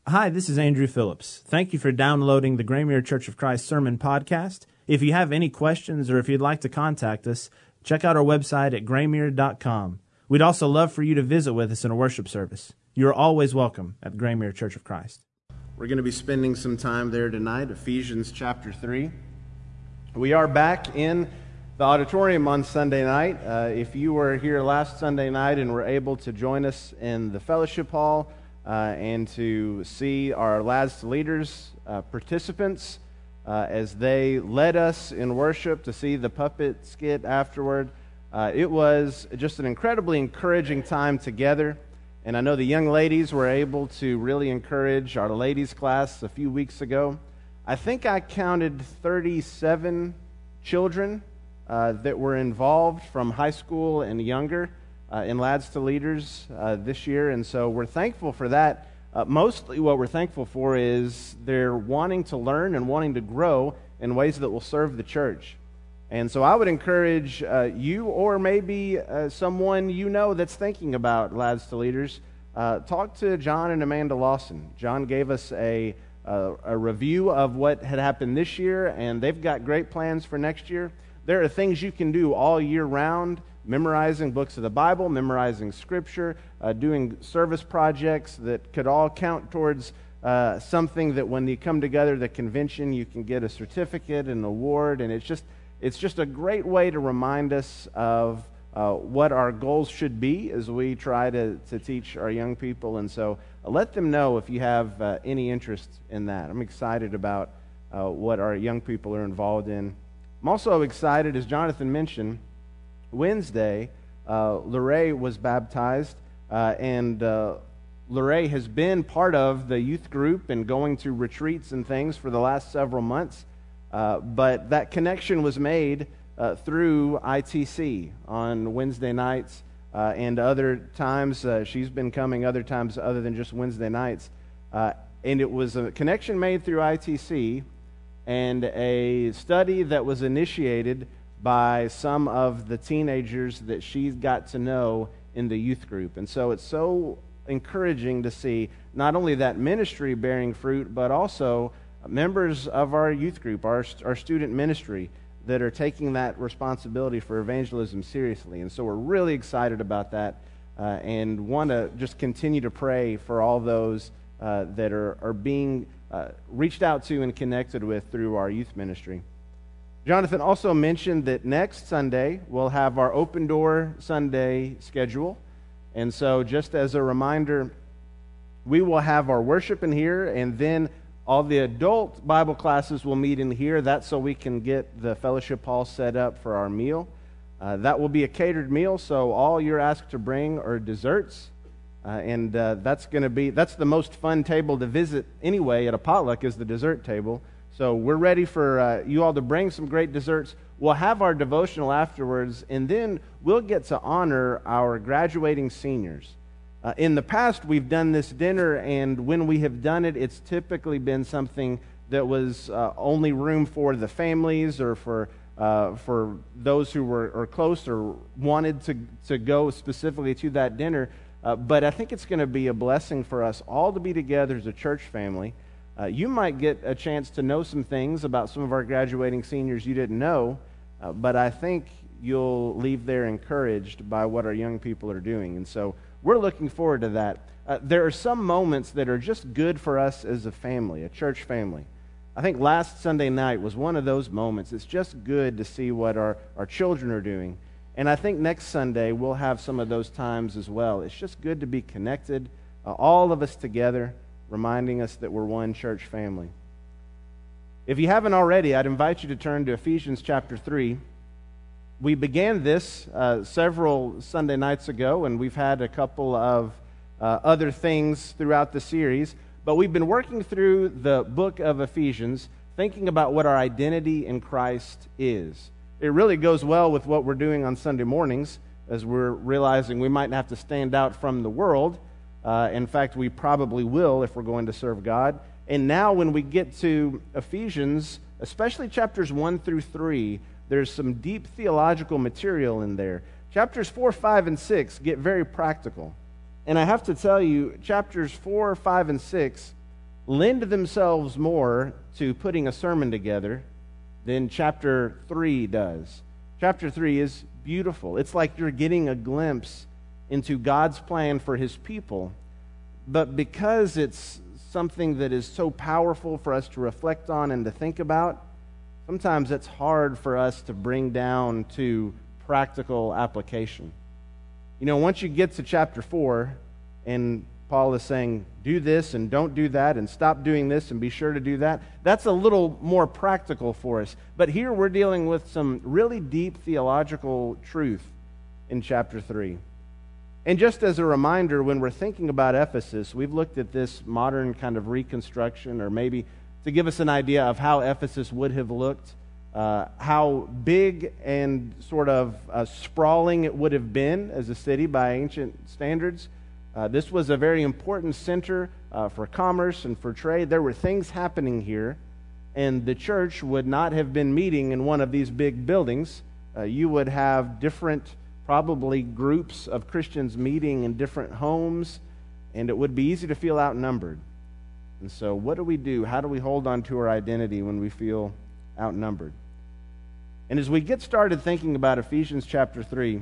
Hi, this is Andrew Phillips. Thank you for downloading the Graymere Church of Christ Sermon Podcast. If you have any questions or if you'd like to contact us, check out our website at graymere.com. We'd also love for you to visit with us in a worship service. You are always welcome at Graymere Church of Christ. We're going to be spending some time there tonight, Ephesians chapter 3. We are back in the auditorium on Sunday night. If you were here last Sunday night and were able to join us in the fellowship hall, and to see our Lads to Leaders participants as they led us in worship, to see the puppet skit afterward. It was just an incredibly encouraging time together, and I know the young ladies were able to really encourage our ladies class a few weeks ago. I think I counted 37 children that were involved from high school and younger in Lads to Leaders this year, and so we're thankful for that. Mostly what we're thankful for is they're wanting to learn and wanting to grow in ways that will serve the church. And so I would encourage you, or maybe someone you know that's thinking about Lads to Leaders, talk to John and Amanda Lawson. John gave us a review of what had happened this year, and they've got great plans for next year. There are things you can do all year round: memorizing books of the Bible, memorizing Scripture, doing service projects that could all count towards something that when you come together, the convention, you can get a certificate, an award, and it's just a great way to remind us of what our goals should be as we try to teach our young people. And so let them know if you have any interest in that. I'm excited about what our young people are involved in. I'm also excited, as Jonathan mentioned, Wednesday, Lorraine was baptized, and Lorraine has been part of the youth group and going to retreats and things for the last several months, but that connection was made through ITC on Wednesday nights, and other times she's been coming other times other than just Wednesday nights, and it was a connection made through ITC and a study that was initiated by some of the teenagers that she's got to know in the youth group. And so it's so encouraging to see not only that ministry bearing fruit, but also members of our youth group, our student ministry, that are taking that responsibility for evangelism seriously. And so we're really excited about that and want to just continue to pray for all those that are being reached out to and connected with through our youth ministry. Jonathan also mentioned that next Sunday we'll have our Open Door Sunday schedule. And so just as a reminder, we will have our worship in here, and then all the adult Bible classes will meet in here. That's so we can get the fellowship hall set up for our meal. That will be a catered meal, so all you're asked to bring are desserts. And that's the most fun table to visit anyway at a potluck, is the dessert table. So we're ready for you all to bring some great desserts. We'll have our devotional afterwards, and then we'll get to honor our graduating seniors. In the past, we've done this dinner, and when we have done it, it's typically been something that was only room for the families or for those who were close or wanted to go specifically to that dinner. But I think it's going to be a blessing for us all to be together as a church family. You might get a chance to know some things about some of our graduating seniors you didn't know, but I think you'll leave there encouraged by what our young people are doing. And so we're looking forward to that. There are some moments that are just good for us as a family, a church family. I think last Sunday night was one of those moments. It's just good to see what our children are doing. And I think next Sunday we'll have some of those times as well. It's just good to be connected, all of us together, reminding us that we're one church family. If you haven't already, I'd invite you to turn to Ephesians chapter 3. We began this several Sunday nights ago, and we've had a couple of other things throughout the series, but we've been working through the book of Ephesians, thinking about what our identity in Christ is. It really goes well with what we're doing on Sunday mornings, as we're realizing we might have to stand out from the world. In fact, we probably will if we're going to serve God. And now when we get to Ephesians, especially chapters 1 through 3, there's some deep theological material in there. Chapters 4, 5, and 6 get very practical. And I have to tell you, chapters 4, 5, and 6 lend themselves more to putting a sermon together than chapter 3 does. Chapter 3 is beautiful. It's like you're getting a glimpse into God's plan for his people. But because it's something that is so powerful for us to reflect on and to think about, sometimes it's hard for us to bring down to practical application. You know, once you get to chapter 4, and Paul is saying, do this and don't do that, and stop doing this and be sure to do that, that's a little more practical for us. But here we're dealing with some really deep theological truth in chapter 3. And just as a reminder, when we're thinking about Ephesus, we've looked at this modern kind of reconstruction, or maybe to give us an idea of how Ephesus would have looked, how big and sort of sprawling it would have been as a city by ancient standards. This was a very important center for commerce and for trade. There were things happening here, and the church would not have been meeting in one of these big buildings. You would have different, probably groups of Christians meeting in different homes, and it would be easy to feel outnumbered. And so what do we do? How do we hold on to our identity when we feel outnumbered? And as we get started thinking about Ephesians chapter 3,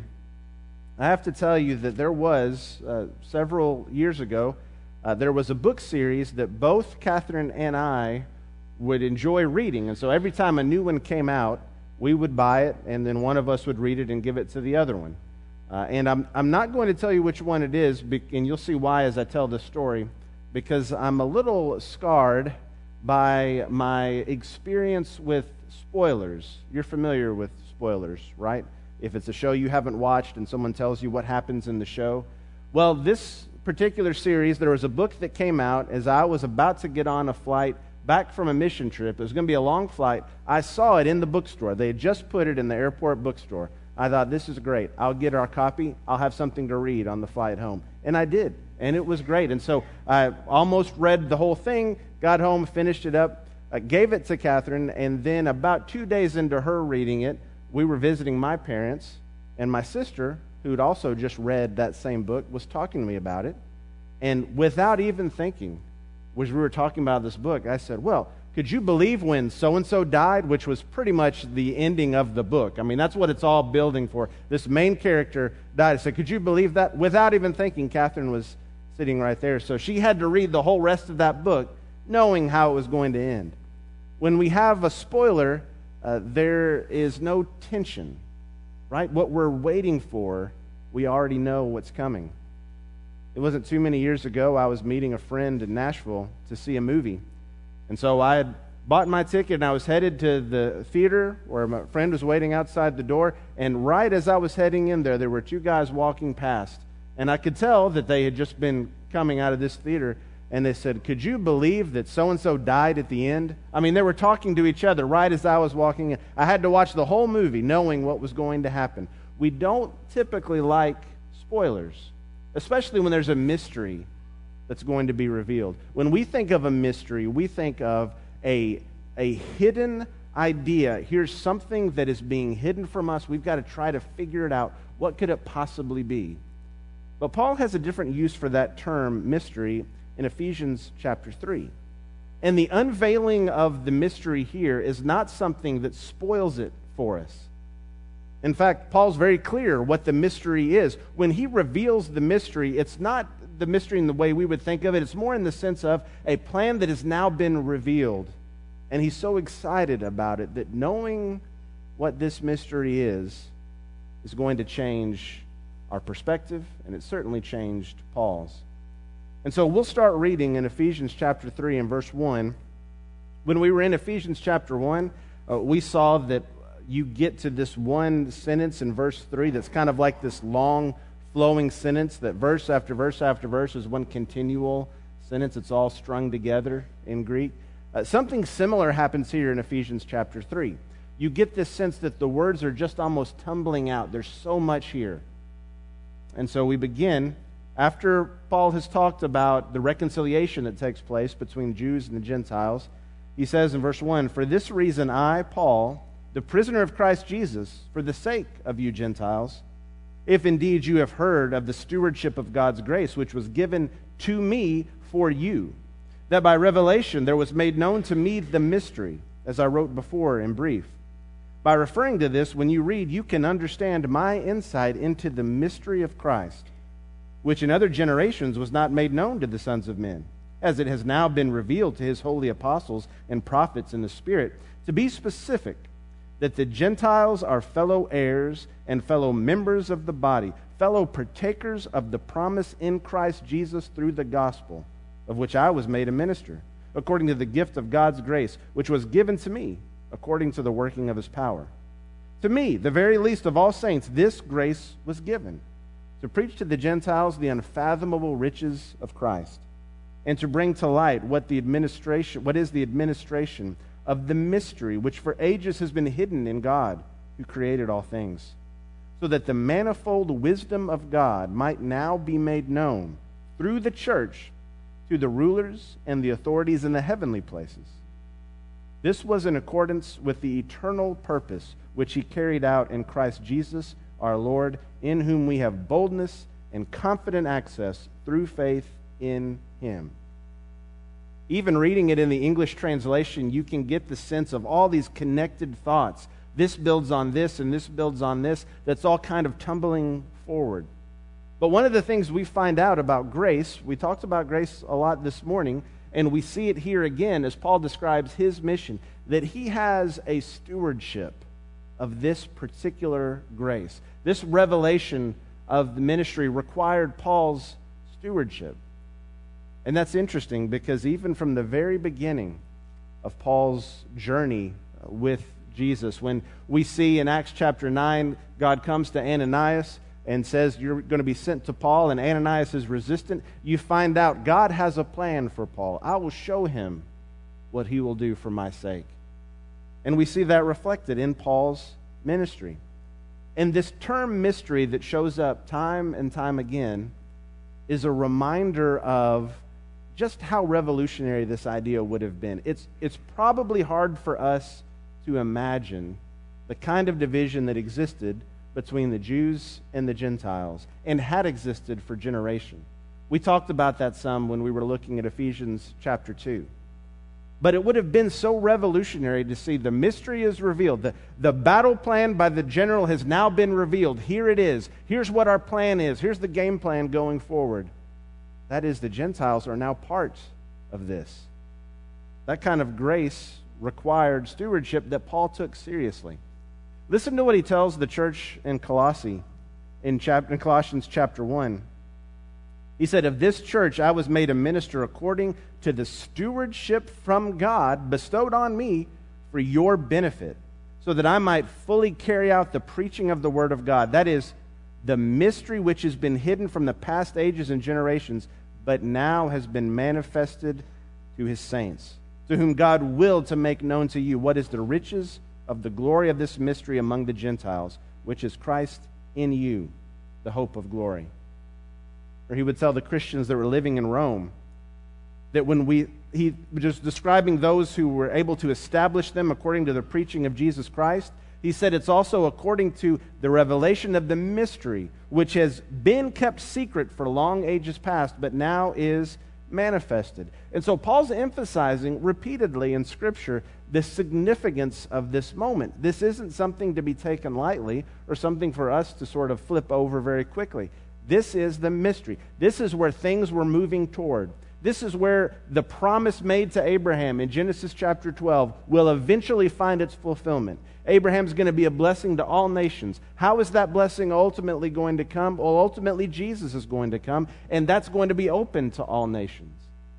I have to tell you that there was, several years ago, there was a book series that both Catherine and I would enjoy reading. And so every time a new one came out, we would buy it, and then one of us would read it and give it to the other one. And I'm not going to tell you which one it is, and you'll see why as I tell this story, because I'm a little scarred by my experience with spoilers. You're familiar with spoilers, right? If it's a show you haven't watched and someone tells you what happens in the show. Well, this particular series, there was a book that came out as I was about to get on a flight back from a mission trip. It was going to be a long flight. I saw it in the bookstore. They had just put it in the airport bookstore. I thought, this is great. I'll get our copy. I'll have something to read on the flight home. And I did. And it was great. And so I almost read the whole thing, got home, finished it up, gave it to Catherine, and then about 2 days into her reading it, we were visiting my parents, and my sister, who had also just read that same book, was talking to me about it. And without even thinking, as we were talking about this book, I said, well, could you believe when so-and-so died, which was pretty much the ending of the book? I mean, that's what it's all building for. This main character died. I said, could you believe that? Without even thinking, Catherine was sitting right there. So she had to read the whole rest of that book, knowing how it was going to end. When we have a spoiler, there is no tension, right? What we're waiting for, we already know what's coming. It wasn't too many years ago, I was meeting a friend in Nashville to see a movie. And so I had bought my ticket, and I was headed to the theater where my friend was waiting outside the door. And right as I was heading in there were two guys walking past. And I could tell that they had just been coming out of this theater. And they said, could you believe that so-and-so died at the end? I mean, they were talking to each other right as I was walking in. I had to watch the whole movie knowing what was going to happen. We don't typically like spoilers, especially when there's a mystery that's going to be revealed. When we think of a mystery, we think of a hidden idea. Here's something that is being hidden from us. We've got to try to figure it out. What could it possibly be? But Paul has a different use for that term, mystery, in Ephesians chapter 3. And the unveiling of the mystery here is not something that spoils it for us. In fact, Paul's very clear what the mystery is. When he reveals the mystery, it's not the mystery in the way we would think of it. It's more in the sense of a plan that has now been revealed. And he's so excited about it that knowing what this mystery is going to change our perspective, and it certainly changed Paul's. And so we'll start reading in Ephesians chapter 3 and verse 1. When we were in Ephesians chapter 1, we saw that you get to this one sentence in verse 3 that's kind of like this long flowing sentence, that verse after verse after verse is one continual sentence. It's all strung together in Greek. Something similar happens here in Ephesians chapter 3. You get this sense that the words are just almost tumbling out. There's so much here. And so we begin, after Paul has talked about the reconciliation that takes place between Jews and the Gentiles, he says in verse 1, "For this reason I, Paul, the prisoner of Christ Jesus, for the sake of you Gentiles, if indeed you have heard of the stewardship of God's grace, which was given to me for you, that by revelation there was made known to me the mystery, as I wrote before in brief. By referring to this, when you read, you can understand my insight into the mystery of Christ, which in other generations was not made known to the sons of men, as it has now been revealed to his holy apostles and prophets in the Spirit. To be specific, that the Gentiles are fellow heirs and fellow members of the body, fellow partakers of the promise in Christ Jesus through the gospel, of which I was made a minister, according to the gift of God's grace, which was given to me, according to the working of his power. To me, the very least of all saints, this grace was given, to preach to the Gentiles the unfathomable riches of Christ, and to bring to light what is the administration of the mystery which for ages has been hidden in God, who created all things, so that the manifold wisdom of God might now be made known through the church to the rulers and the authorities in the heavenly places. This was in accordance with the eternal purpose which he carried out in Christ Jesus our Lord, in whom we have boldness and confident access through faith in him. Even reading it in the English translation, you can get the sense of all these connected thoughts. This builds on this, and this builds on this. That's all kind of tumbling forward. But one of the things we find out about grace, we talked about grace a lot this morning, and we see it here again as Paul describes his mission, that he has a stewardship of this particular grace. This revelation of the ministry required Paul's stewardship. And that's interesting because even from the very beginning of Paul's journey with Jesus, when we see in Acts chapter 9, God comes to Ananias and says, you're going to be sent to Paul, and Ananias is resistant, you find out God has a plan for Paul. I will show him what he will do for my sake. And we see that reflected in Paul's ministry. And this term mystery that shows up time and time again is a reminder of just how revolutionary this idea would have been. It's probably hard for us to imagine the kind of division that existed between the Jews and the Gentiles and had existed for generations. We talked about that some when we were looking at Ephesians chapter 2. But it would have been so revolutionary to see the mystery is revealed. The battle plan by the general has now been revealed. Here it is. Here's what our plan is. Here's the game plan going forward. That is, the Gentiles are now part of this. That kind of grace required stewardship that Paul took seriously. Listen to what he tells the church in Colossae, in Colossians chapter 1. He said, of this church I was made a minister according to the stewardship from God bestowed on me for your benefit, so that I might fully carry out the preaching of the word of God. That is, the mystery which has been hidden from the past ages and generations, but now has been manifested to his saints, to whom God willed to make known to you what is the riches of the glory of this mystery among the Gentiles, which is Christ in you, the hope of glory. Or he would tell the Christians that were living in Rome that he was describing those who were able to establish them according to the preaching of Jesus Christ. He said it's also according to the revelation of the mystery, which has been kept secret for long ages past, but now is manifested. And so Paul's emphasizing repeatedly in Scripture the significance of this moment. This isn't something to be taken lightly or something for us to sort of flip over very quickly. This is the mystery. This is where things were moving toward. This is where the promise made to Abraham in Genesis chapter 12 will eventually find its fulfillment. Abraham's going to be a blessing to all nations. How is that blessing ultimately going to come? Well, ultimately Jesus is going to come, and that's going to be open to all nations.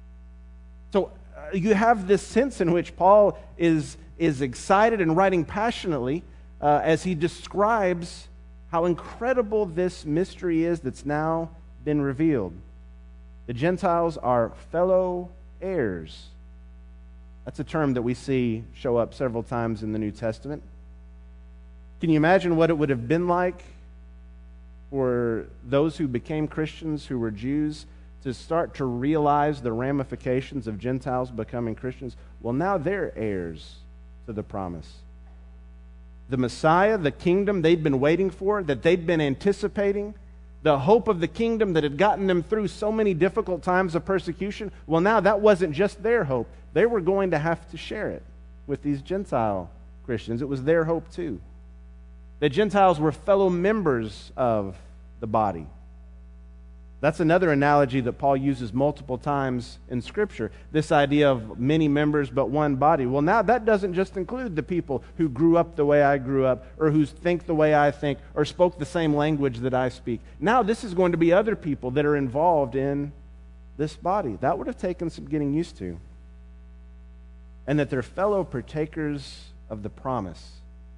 So you have this sense in which Paul is excited and writing passionately as he describes how incredible this mystery is that's now been revealed. The Gentiles are fellow heirs. That's a term that we see show up several times in the New Testament. Can you imagine what it would have been like for those who became Christians, who were Jews, to start to realize the ramifications of Gentiles becoming Christians? Well, now they're heirs to the promise. The Messiah, the kingdom they'd been waiting for, that they'd been anticipating, the hope of the kingdom that had gotten them through so many difficult times of persecution, well, now that wasn't just their hope. They were going to have to share it with these Gentile Christians. It was their hope too. The Gentiles were fellow members of the body. That's another analogy that Paul uses multiple times in Scripture, this idea of many members but one body. Well, now that doesn't just include the people who grew up the way I grew up, or who think the way I think, or spoke the same language that I speak. Now this is going to be other people that are involved in this body. That would have taken some getting used to. And that they're fellow partakers of the promise.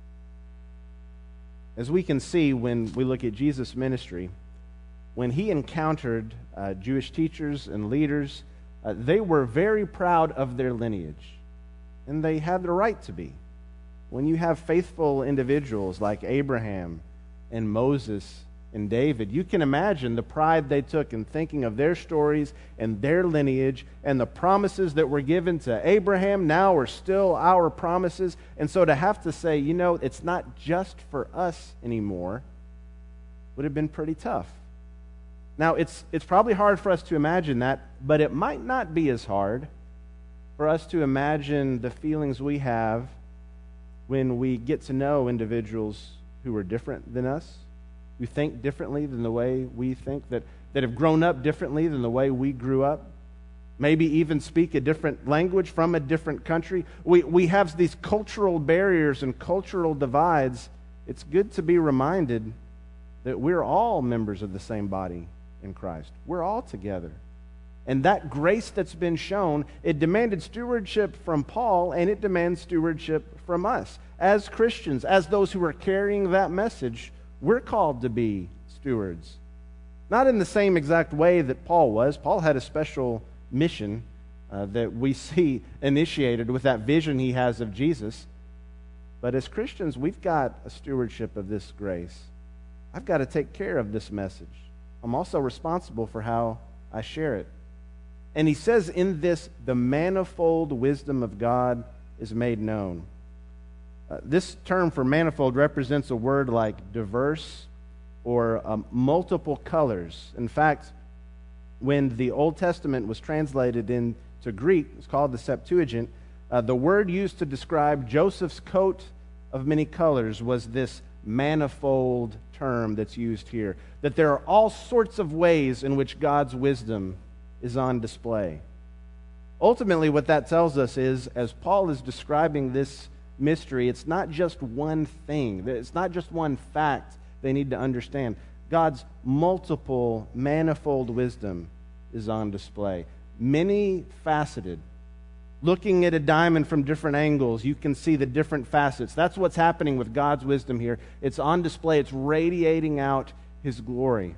As we can see when we look at Jesus' ministry, when he encountered Jewish teachers and leaders, they were very proud of their lineage. And they had the right to be. When you have faithful individuals like Abraham and Moses and David, you can imagine the pride they took in thinking of their stories and their lineage, and the promises that were given to Abraham now are still our promises. And so to have to say, it's not just for us anymore, would have been pretty tough. Now, it's probably hard for us to imagine that, but it might not be as hard for us to imagine the feelings we have when we get to know individuals who are different than us, who think differently than the way we think, that have grown up differently than the way we grew up, maybe even speak a different language from a different country. We have these cultural barriers and cultural divides. It's good to be reminded that we're all members of the same body in Christ. We're all together. And that grace that's been shown, it demanded stewardship from Paul, and it demands stewardship from us. As Christians, as those who are carrying that message, we're called to be stewards. Not in the same exact way that Paul was. Paul had a special mission that we see initiated with that vision he has of Jesus. But as Christians, we've got a stewardship of this grace. I've got to take care of this message. I'm also responsible for how I share it. And he says in this, the manifold wisdom of God is made known. This term for manifold represents a word like diverse or multiple colors. In fact, when the Old Testament was translated into Greek, it's called the Septuagint, the word used to describe Joseph's coat of many colors was this manifold term that's used here. That there are all sorts of ways in which God's wisdom is on display. Ultimately, what that tells us is, as Paul is describing this mystery, it's not just one thing. It's not just one fact they need to understand. God's multiple, manifold wisdom is on display. Many-faceted. Looking at a diamond from different angles, you can see the different facets. That's what's happening with God's wisdom here. It's on display. It's radiating out His glory.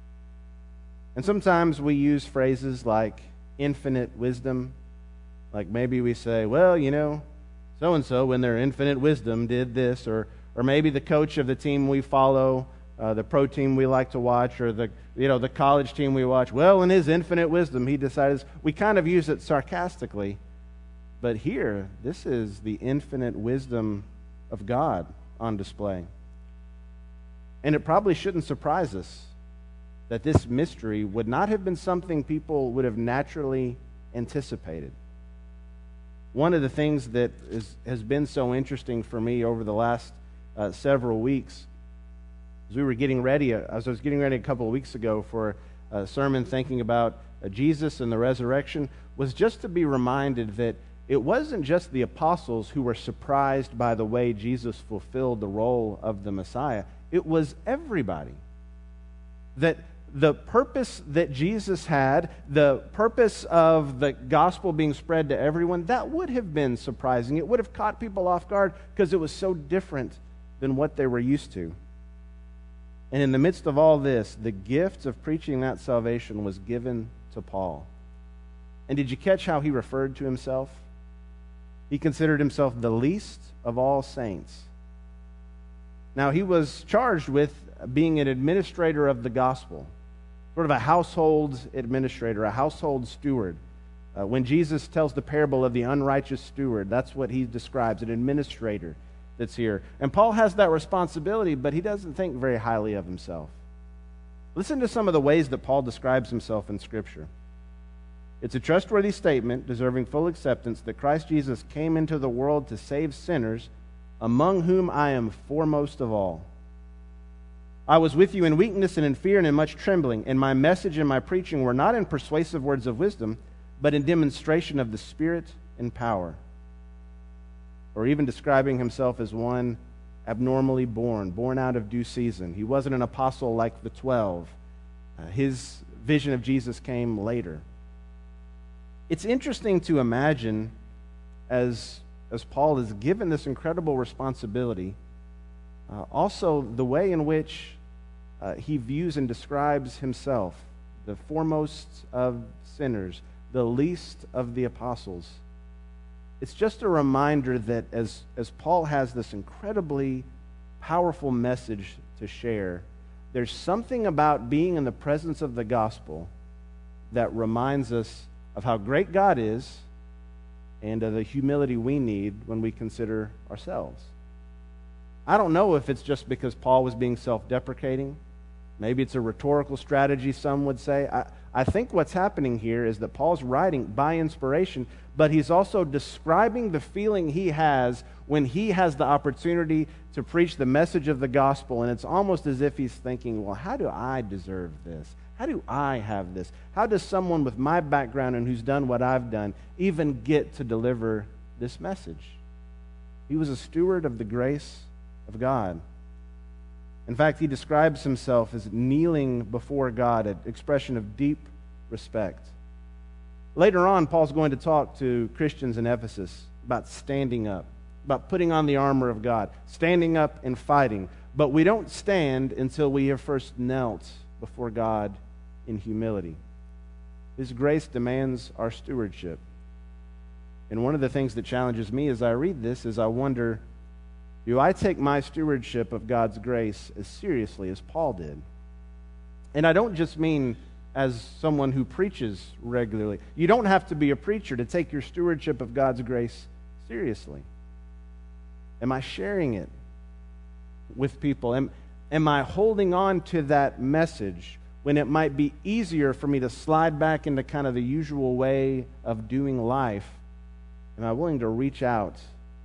And sometimes we use phrases like infinite wisdom. Like maybe we say, well, so-and-so, when their infinite wisdom did this. Or maybe the coach of the team we follow, the pro team we like to watch, or the college team we watch, well, in his infinite wisdom, he decided. We kind of use it sarcastically. But here, this is the infinite wisdom of God on display. And it probably shouldn't surprise us that this mystery would not have been something people would have naturally anticipated. One of the things that has been so interesting for me over the last several weeks, as I was getting ready a couple of weeks ago for a sermon thinking about Jesus and the resurrection, was just to be reminded that it wasn't just the apostles who were surprised by the way Jesus fulfilled the role of the Messiah. It was everybody. That the purpose that Jesus had, the purpose of the gospel being spread to everyone, that would have been surprising. It would have caught people off guard because it was so different than what they were used to. And in the midst of all this, the gift of preaching that salvation was given to Paul. And did you catch how he referred to himself? He considered himself the least of all saints. Now, he was charged with being an administrator of the gospel, sort of a household administrator, a household steward. When Jesus tells the parable of the unrighteous steward, that's what he describes, an administrator that's here. And Paul has that responsibility, but he doesn't think very highly of himself. Listen to some of the ways that Paul describes himself in Scripture. It's a trustworthy statement, deserving full acceptance, that Christ Jesus came into the world to save sinners, among whom I am foremost of all. I was with you in weakness and in fear and in much trembling, and my message and my preaching were not in persuasive words of wisdom, but in demonstration of the Spirit and power. Or even describing himself as one abnormally born out of due season. He wasn't an apostle like the 12. His vision of Jesus came later. It's interesting to imagine as Paul is given this incredible responsibility, also the way in which he views and describes himself, the foremost of sinners, the least of the apostles. It's just a reminder that as Paul has this incredibly powerful message to share, there's something about being in the presence of the gospel that reminds us of how great God is and of the humility we need when we consider ourselves. I don't know if it's just because Paul was being self-deprecating. Maybe it's a rhetorical strategy, some would say. I think what's happening here is that Paul's writing by inspiration, but he's also describing the feeling he has when he has the opportunity to preach the message of the gospel, and it's almost as if he's thinking, well, how do I deserve this? How do I have this? How does someone with my background and who's done what I've done even get to deliver this message? He was a steward of the grace of God. In fact, he describes himself as kneeling before God, an expression of deep respect. Later on, Paul's going to talk to Christians in Ephesus about standing up, about putting on the armor of God, standing up and fighting. But we don't stand until we have first knelt before God in humility. His grace demands our stewardship. And one of the things that challenges me as I read this is I wonder, do I take my stewardship of God's grace as seriously as Paul did? And I don't just mean as someone who preaches regularly. You don't have to be a preacher to take your stewardship of God's grace seriously. Am I sharing it with people? Am I holding on to that message when it might be easier for me to slide back into kind of the usual way of doing life? Am I willing to reach out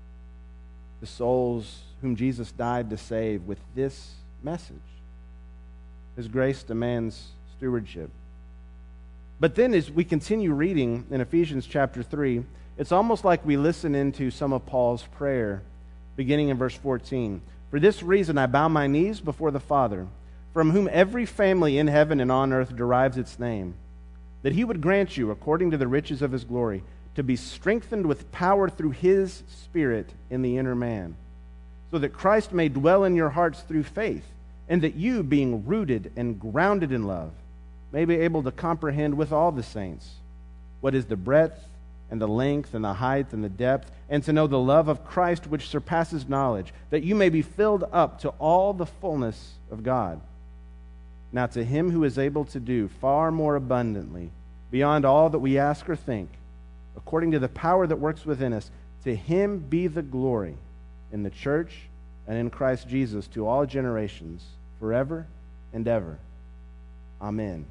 to souls whom Jesus died to save with this message? His grace demands stewardship. But then as we continue reading in Ephesians chapter 3, it's almost like we listen into some of Paul's prayer, beginning in verse 14. For this reason I bow my knees before the Father, from whom every family in heaven and on earth derives its name, that he would grant you, according to the riches of his glory, to be strengthened with power through his Spirit in the inner man, so that Christ may dwell in your hearts through faith, and that you, being rooted and grounded in love, may be able to comprehend with all the saints what is the breadth and the length and the height and the depth, and to know the love of Christ which surpasses knowledge, that you may be filled up to all the fullness of God. Now to him who is able to do far more abundantly, beyond all that we ask or think, according to the power that works within us, to him be the glory in the church and in Christ Jesus to all generations, forever and ever. Amen.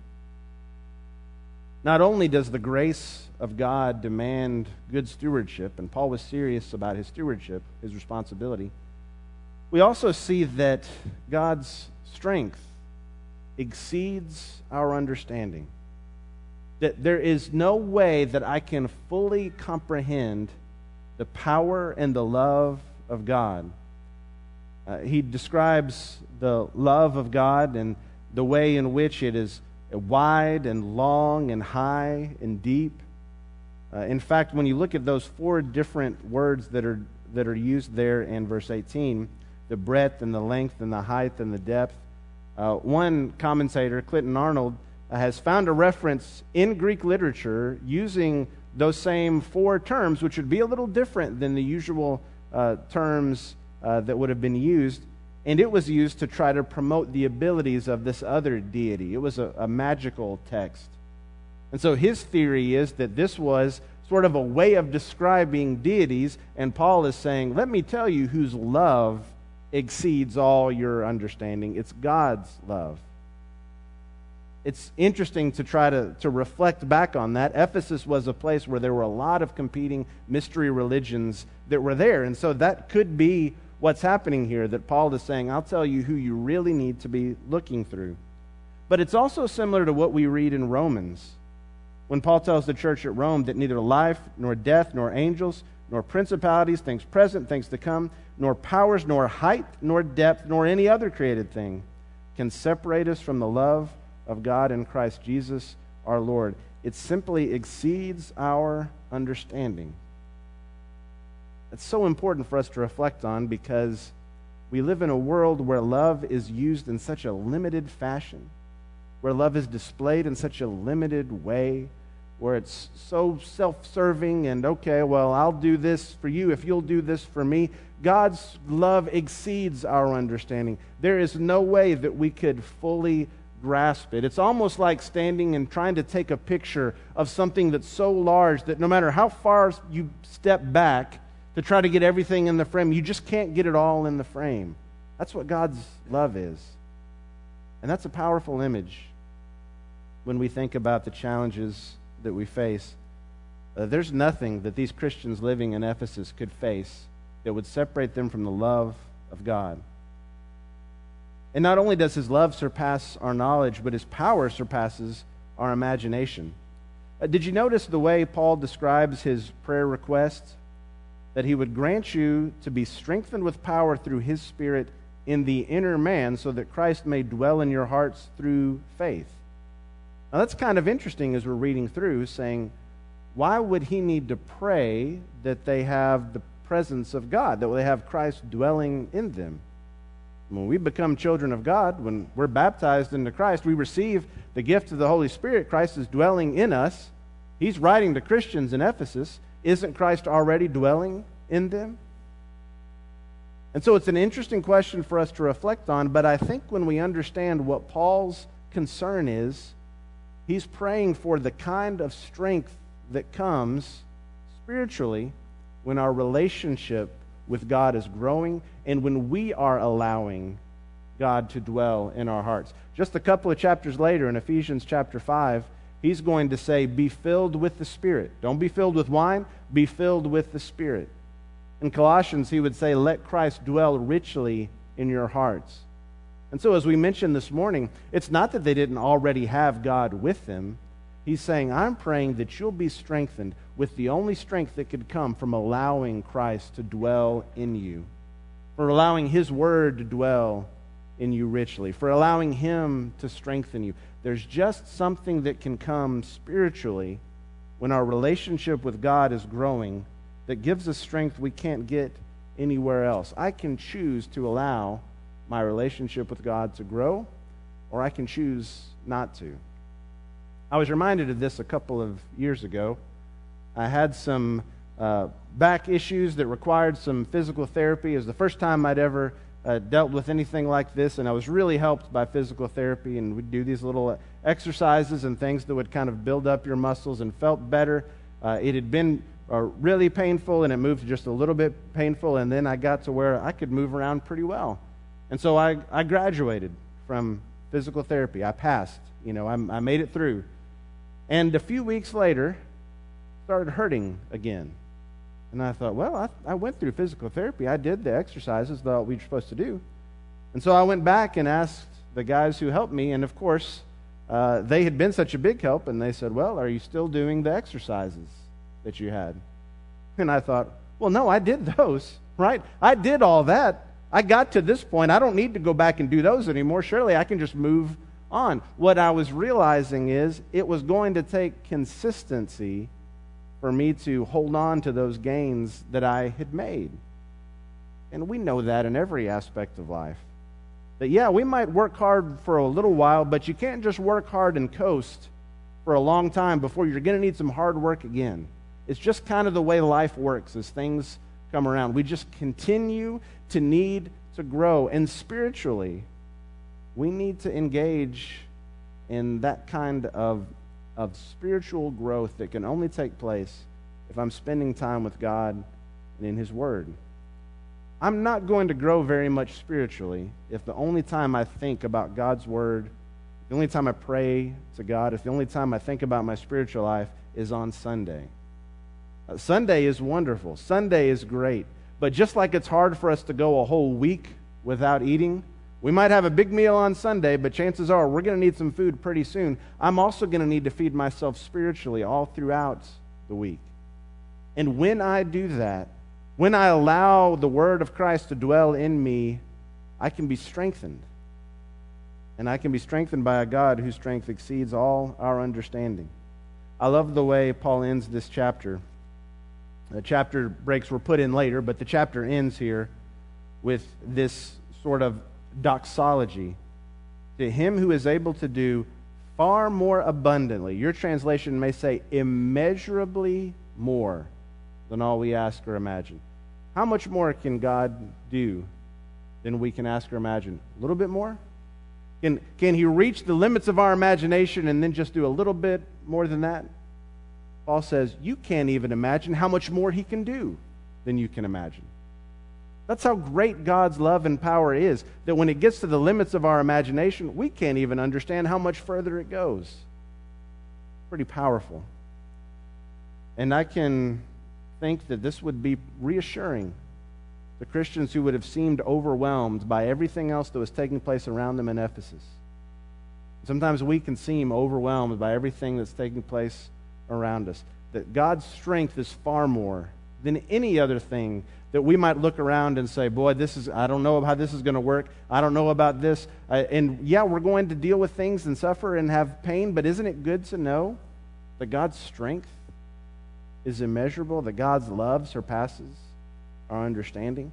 Not only does the grace of God demand good stewardship, and Paul was serious about his stewardship, his responsibility, we also see that God's strength exceeds our understanding. That there is no way that I can fully comprehend the power and the love of God. He describes the love of God and the way in which it is wide and long and high and deep. In fact, when you look at those four different words that are used there in verse 18, the breadth and the length and the height and the depth, one commentator, Clinton Arnold, has found a reference in Greek literature using those same four terms, which would be a little different than the usual terms that would have been used. And it was used to try to promote the abilities of this other deity. It was a magical text. And so his theory is that this was sort of a way of describing deities, and Paul is saying, let me tell you whose love exceeds all your understanding. It's God's love. it's interesting to try to reflect back on that. Ephesus was a place where there were a lot of competing mystery religions that were there. And so that could be what's happening here, that Paul is saying, I'll tell you who you really need to be looking through. But it's also similar to what we read in Romans, when Paul tells the church at Rome that neither life, nor death, nor angels, nor principalities, things present, things to come, nor powers, nor height, nor depth, nor any other created thing can separate us from the love of God in Christ Jesus our Lord. It simply exceeds our understanding. It's so important for us to reflect on, because we live in a world where love is used in such a limited fashion, where love is displayed in such a limited way, where it's so self-serving and, okay, well, I'll do this for you if you'll do this for me. God's love exceeds our understanding. There is no way that we could fully grasp it. It's almost like standing and trying to take a picture of something that's so large that no matter how far you step back to try to get everything in the frame, you just can't get it all in the frame. That's what God's love is. And that's a powerful image when we think about the challenges that we face. There's nothing that these Christians living in Ephesus could face that would separate them from the love of God. And not only does his love surpass our knowledge, but his power surpasses our imagination. Did you notice the way Paul describes his prayer request? That he would grant you to be strengthened with power through his Spirit in the inner man, so that Christ may dwell in your hearts through faith. Now that's kind of interesting as we're reading through, saying, why would he need to pray that they have the presence of God, that they have Christ dwelling in them? When we become children of God, when we're baptized into Christ, we receive the gift of the Holy Spirit. Christ is dwelling in us. He's writing to Christians in Ephesus. Isn't Christ already dwelling in them? And so it's an interesting question for us to reflect on, but I think when we understand what Paul's concern is, he's praying for the kind of strength that comes spiritually when our relationship with God is growing and when we are allowing God to dwell in our hearts. Just a couple of chapters later in Ephesians chapter 5, he's going to say, be filled with the Spirit. Don't be filled with wine, be filled with the Spirit. In Colossians, he would say, let Christ dwell richly in your hearts. And so as we mentioned this morning, it's not that they didn't already have God with them. He's saying, I'm praying that you'll be strengthened with the only strength that could come from allowing Christ to dwell in you, for allowing his word to dwell in you richly, for allowing him to strengthen you. There's just something that can come spiritually when our relationship with God is growing that gives us strength we can't get anywhere else. I can choose to allow my relationship with God to grow, or I can choose not to. I was reminded of this a couple of years ago. I had some back issues that required some physical therapy. It was the first time I'd ever dealt with anything like this, and I was really helped by physical therapy, and we'd do these little exercises and things that would kind of build up your muscles and felt better. It had been really painful, and it moved to just a little bit painful, and then I got to where I could move around pretty well. And so I graduated from physical therapy. I passed. I made it through. And a few weeks later, started hurting again. And I thought, well, I went through physical therapy. I did the exercises that we were supposed to do. And so I went back and asked the guys who helped me, and of course, they had been such a big help, and they said, well, are you still doing the exercises that you had? And I thought, well, no, I did those, right? I did all that. I got to this point. I don't need to go back and do those anymore. Surely I can just move on. What I was realizing is it was going to take consistency for me to hold on to those gains that I had made. And we know that in every aspect of life. That, yeah, we might work hard for a little while, but you can't just work hard and coast for a long time before you're going to need some hard work again. It's just kind of the way life works as things come around. We just continue to need to grow. And spiritually, we need to engage in that kind of spiritual growth that can only take place if I'm spending time with God and in his word. I'm not going to grow very much spiritually if the only time I think about God's word, The only time I pray to God, if the only time I think about my spiritual life is on Sunday. Sunday is wonderful. Sunday is great. But just like it's hard for us to go a whole week without eating, we might have a big meal on Sunday, but chances are we're going to need some food pretty soon. I'm also going to need to feed myself spiritually all throughout the week. And when I do that, when I allow the Word of Christ to dwell in me, I can be strengthened. And I can be strengthened by a God whose strength exceeds all our understanding. I love the way Paul ends this chapter. The chapter breaks were put in later, but the chapter ends here with this sort of doxology. To him who is able to do far more abundantly, your translation may say immeasurably more than all we ask or imagine. How much more can God do than we can ask or imagine? A little bit more? Can he reach the limits of our imagination and then just do a little bit more than that? Paul says, you can't even imagine how much more he can do than you can imagine. That's how great God's love and power is, that when it gets to the limits of our imagination, we can't even understand how much further it goes. Pretty powerful. And I can think that this would be reassuring to Christians who would have seemed overwhelmed by everything else that was taking place around them in Ephesus. Sometimes we can seem overwhelmed by everything that's taking place around us. That God's strength is far more than any other thing that we might look around and say, boy, I don't know how this is going to work. I don't know about this. And yeah, we're going to deal with things and suffer and have pain, but isn't it good to know that God's strength is immeasurable, that God's love surpasses our understanding?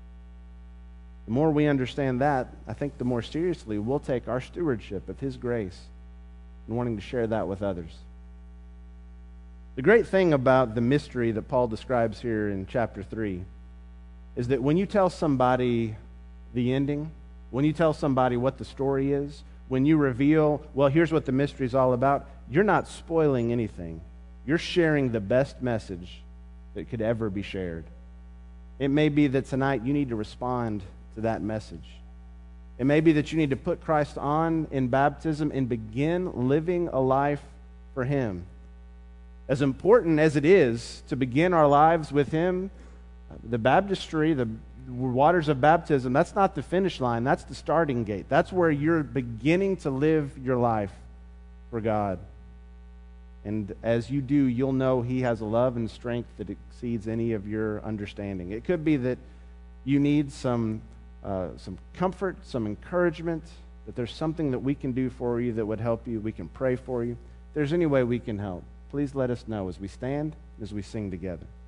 The more we understand that, I think the more seriously we'll take our stewardship of His grace and wanting to share that with others. The great thing about the mystery that Paul describes here in chapter 3 is that when you tell somebody the ending, when you tell somebody what the story is, when you reveal, well, here's what the mystery is all about, you're not spoiling anything. You're sharing the best message that could ever be shared. It may be that tonight you need to respond to that message. It may be that you need to put Christ on in baptism and begin living a life for Him. As important as it is to begin our lives with Him, the baptistry, the waters of baptism, that's not the finish line. That's the starting gate. That's where you're beginning to live your life for God. And as you do, you'll know He has a love and strength that exceeds any of your understanding. It could be that you need some comfort, some encouragement, that there's something that we can do for you that would help you. We can pray for you. If there's any way we can help, please let us know as we stand, as we sing together.